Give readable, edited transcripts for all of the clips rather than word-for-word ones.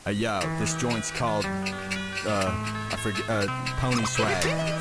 Yo, this joint's called, I forget, Pony Swag.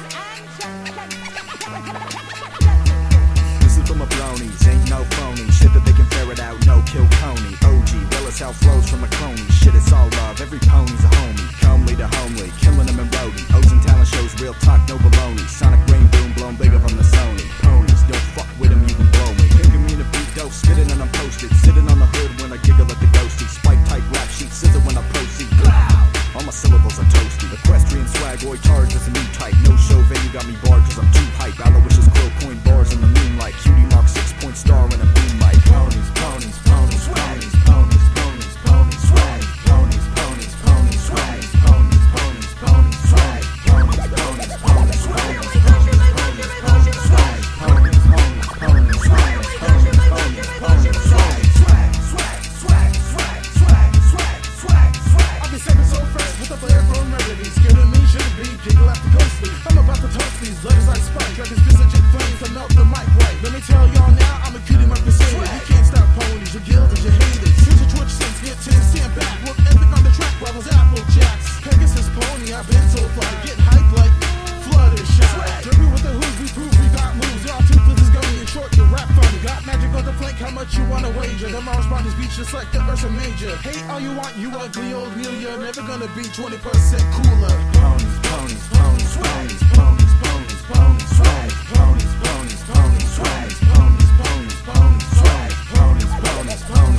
This is for my bronies, ain't no phony. Shit that they can ferret out, no kill pony. OG, well it's how flows from a crony. Shit, it's all love, every pony's a homie. Comely to homely, killing them in roadie. O's and talent shows, real talk, no baloney. Sonic rain boom, blown big up on the Sony. Ponies, don't fuck with them, you can blow me. Picking me to beat dope, spitting and I'm posted. Sitting on the hood when I giggle at the ghosty. Spike type rap sheet, scissor when I proceed. All my syllables are toasty. Equestrian swag, boy, charged as a new type. No show venue got me barred cause I'm too hype. Aloysius Quill point bars in the moonlight. Cutie mark 6-point star in a boom mic. Ponies, ponies, ponies, ponies, ponies, ponies, ponies, swag. Ponies, ponies, ponies, swag. Ponies, ponies, ponies, swag. Ponies, ponies, ponies, swag. Ponies, ponies, ponies, swag. Ponies, ponies, ponies, swag. Ponies, ponies, ponies, swag. Swag, swag, swag, swag, swag, swag, swag, swag. I'll be stepping so fresh with the flair from remedies. Killing me shouldn't be, giggle after ghostly. I'm about to toast these letters like spike. Dragons visaging flames to melt the mic right. Let me tell y'all now, I'm a cutie mark crusader. You can't stop ponies, your gilded, your haters. Here's your Twitch sense, get 10, stand back. Work ethic on the track, rivals Apple Jacks. Pegasus pony, I've been so fly. Getting hyped like Fluttershy. Drippy with the hooves, we prove we got moves. Y'all toothless is gummy and short, you rap funny. Got magic on the flank, how much you wanna wager? Them all respond these beats just like the Ursa Major. Hate all you want, you ugly old mule. You're never gonna be 20% cooler. Ponies, ponies, ponies, ponies, ponies, ponies, ponies, swag. Ponies, ponies, ponies, swag. Ponies, ponies, ponies, swag. Ponies, ponies, ponies.